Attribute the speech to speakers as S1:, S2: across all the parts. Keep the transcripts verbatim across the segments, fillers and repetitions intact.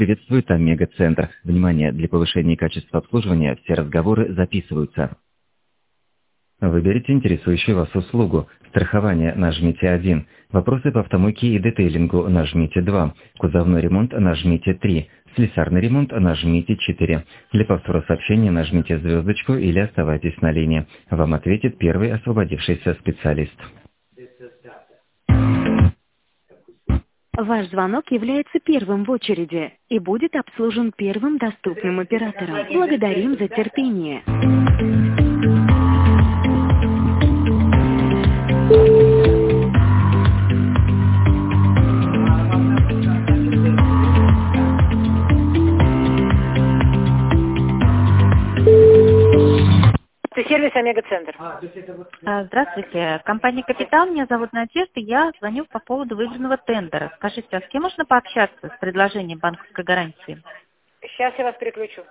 S1: Приветствует Омега-центр. Внимание! Для повышения качества обслуживания все разговоры записываются. Выберите интересующую вас услугу. Страхование – нажмите один. Вопросы по автомойке и детейлингу – нажмите два. Кузовной ремонт – нажмите три. Слесарный ремонт – нажмите четыре. Для повтора сообщения нажмите звездочку или оставайтесь на линии. Вам ответит первый освободившийся специалист.
S2: Ваш звонок является первым в очереди и будет обслужен первым доступным оператором. Благодарим за терпение.
S3: Сервис Омега-центр.
S4: А, Здравствуйте. Компания «Капитал». Меня зовут Надежда. Я звоню по поводу выигранного тендера. Скажите, а с кем можно пообщаться с предложением банковской гарантии?
S3: Сейчас я вас переключу.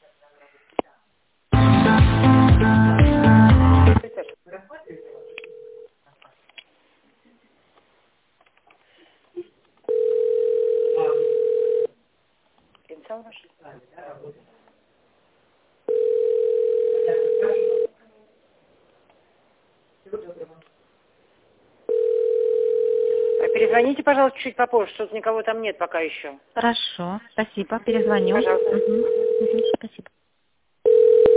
S3: Перезвоните, пожалуйста, чуть попозже, что-то никого там нет пока еще.
S4: Хорошо. Спасибо. Перезвоню.
S3: Пожалуйста.
S4: Угу. Угу. Спасибо.